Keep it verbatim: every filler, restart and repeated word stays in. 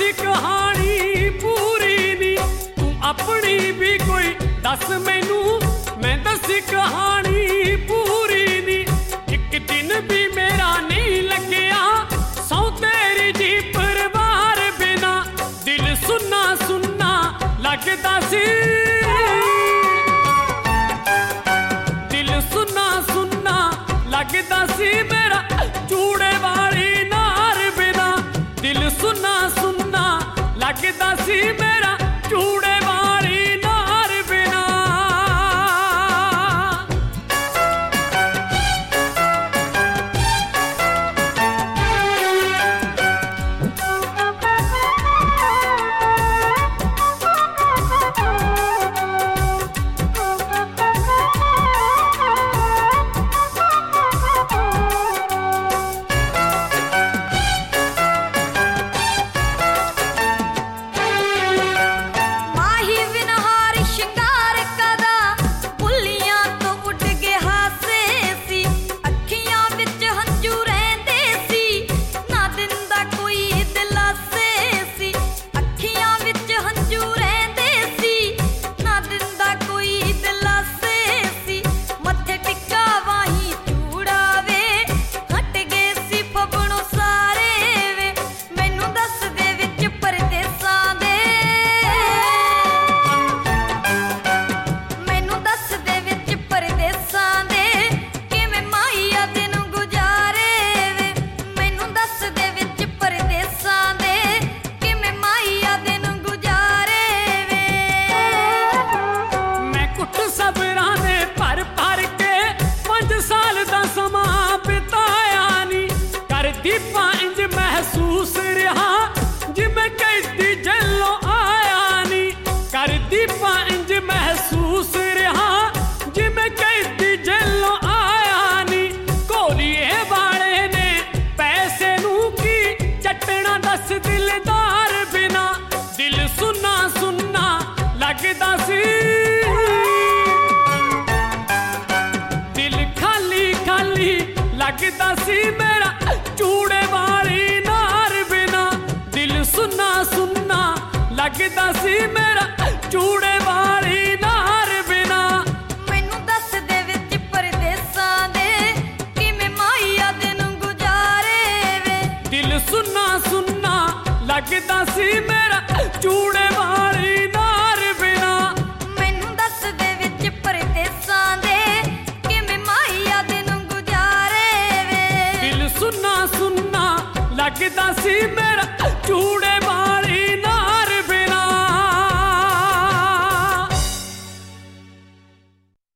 दी कहानी पूरी नी, तू अपनी भी कोई दस मैनू, मैं दसी कहानी पूरी नी। एक दिन भी मेरा नहीं लग्या सौ तेरी जी परिवार बिना, दिल सुन्ना सुन्ना लगदा सी, दिल सुन्ना सुन्ना लगदा सी मेरा चूड़े वाली नार बिना, दिल सुन्ना सुन्ना लगदा सी मेरा चूड़े वाली नार बिना। महसूस रहा जिमें कैदी जल्लों आया नी, कर दीपा इंज महसूस रहा जिमें कैदी जल्लों आया नी। कोलिए वाले ने पैसे नू की चटना दस दिलदार बिना, दिल सुन्ना सुन्ना लगदा सी, दिल खाली खाली लगदा सी मेरा चूड़े वाली नार बिना, दिल सुन्ना सुन्ना लगदा सी मेरा चूड़े वाली नार बिना। मैनू दस दे विच परदेसां दे किवें माईया दिन गुजारे वे, दिल सुन्ना सुन्ना लगदा सी मेरा चूड़े